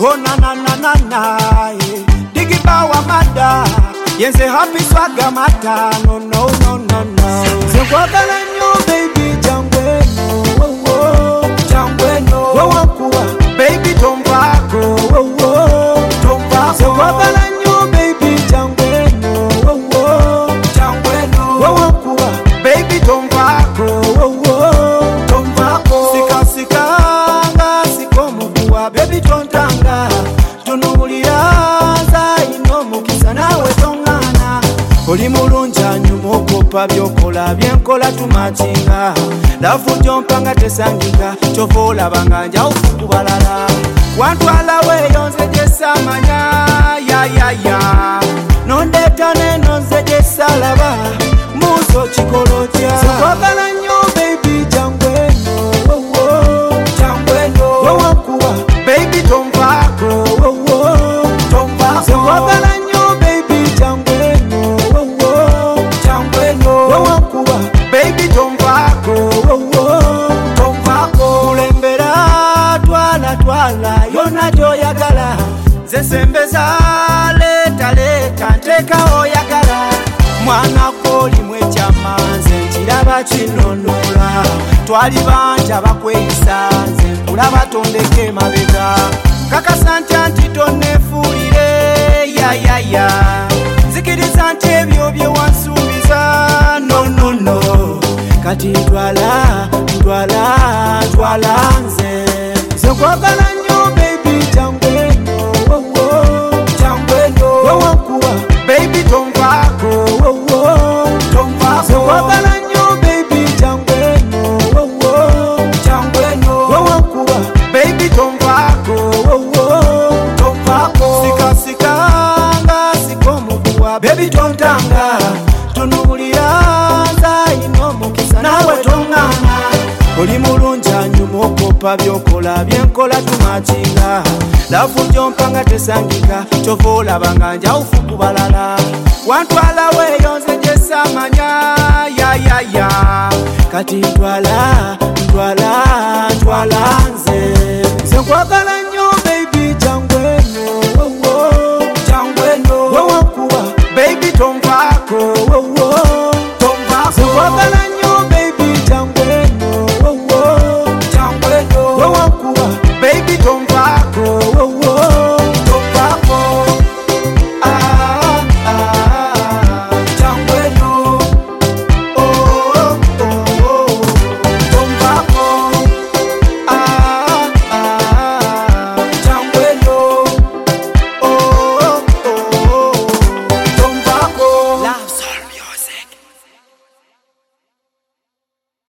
Oh na na na na na, Digiba wa mada, yense happy swagger mata, no no no no no. Zekwagala nyo baby jangweno, oh oh, jangweno, oh wakuwa, baby tombako, oh oh, tombako. Zekwagala nyo baby jangweno, oh oh, jangweno, oh wakuwa, baby tombako, oh oh, tombako. Sika sika nga sikomu kuwa, baby tontanga, tunuliraza ino mukisa nawe tongana. Oli mulunja nyuma okopa byokola byenkola tumatinga. Lafu jompanga tesangika chovola banganja ufukubalala. Wantwala weyonze jesamanya ya ya ya. Nondeta nenonze jesalaba muso chikolotia. Sekwagala nyo baby jangweno, oh oh, jangweno, oh wakuwa, baby tombako, oh oh, tombako. Sekwagala nyo baby jangweno, oh oh, jangweno, oh wakuwa, baby tombako, oh oh, tombako. Kulembera twala twala yona joyagala, zesembeza leta leta nteka oyagala. Mwana koli mwechama nze nkiraba kinonoola. Twali banja bakweyisa nze nkulaba tondeke mabega. Kakasa ntya nti tonneefuulire ya ya ya. Nzikiriza nti ebyo bye wansuubiza no no no. Kati ntwala ntwala ntwala nze. Nze nkwagala nnyo baby jangweno, oh oh, jangweno, oh wakuwa, baby tombako, oh oh, tombako. Sekwagala nnyo baby jangweno, oh oh, jangweno, oh wakuwa, baby tombako, oh oh, tombako. Sika sika nga sikomukuwa, baby tontanga, tunuliraza ino mukisa nawe tongana. Oli mulunja nyuma okopa byokola byenkola tumatinga. Lafu jompanga tesangika chovola banganja ufukubalala. Wantwala weyonze jesamanya ya ya ya. Kati ntwala ntwala ntwala nze. Nze nkwagala